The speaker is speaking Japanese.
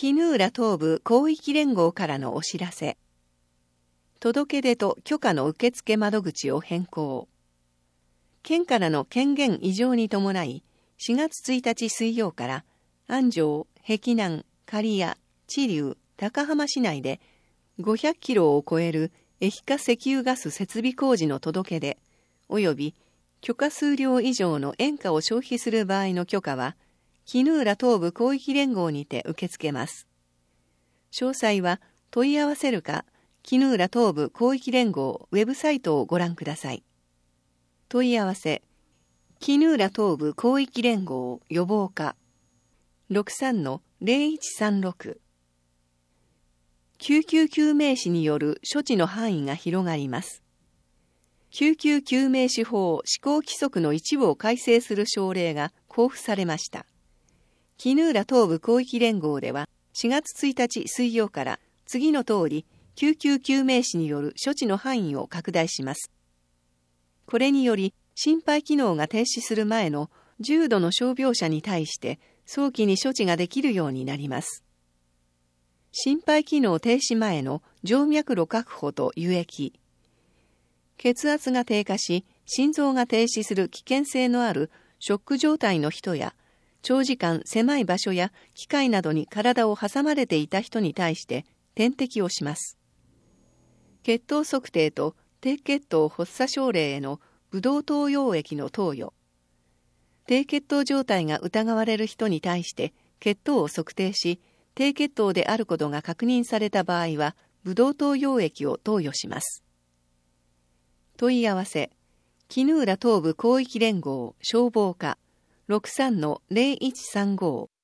衣浦東部広域連合からのお知らせ。届け出と許可の受付窓口を変更。県からの権限移譲に伴い、4月1日水曜から安城、碧南、刈谷、知立、高浜市内で500キロを超える液化石油ガス設備工事の届け出及び許可数量以上の塩化を消費する場合の許可は、衣浦東部広域連合にて受け付けます。詳細は問い合わせるか、衣浦東部広域連合ウェブサイトをご覧ください。問い合わせ、衣浦東部広域連合予防課 63-0136。救急救命士による処置の範囲が広がります。救急救命士法施行規則の一部を改正する省令が公布されました。衣浦東部広域連合では4月1日水曜から次の通り救急救命士による処置の範囲を拡大します。これにより心肺機能が停止する前の重度の傷病者に対して早期に処置ができるようになります。心肺機能停止前の静脈路確保と輸液、血圧が低下し心臓が停止する危険性のあるショック状態の人や長時間狭い場所や機械などに体を挟まれていた人に対して点滴をします。血糖測定と低血糖発作症例へのブドウ糖溶液の投与、低血糖状態が疑われる人に対して血糖を測定し、低血糖であることが確認された場合はブドウ糖溶液を投与します。問い合わせ、衣浦東部広域連合消防課 63-0135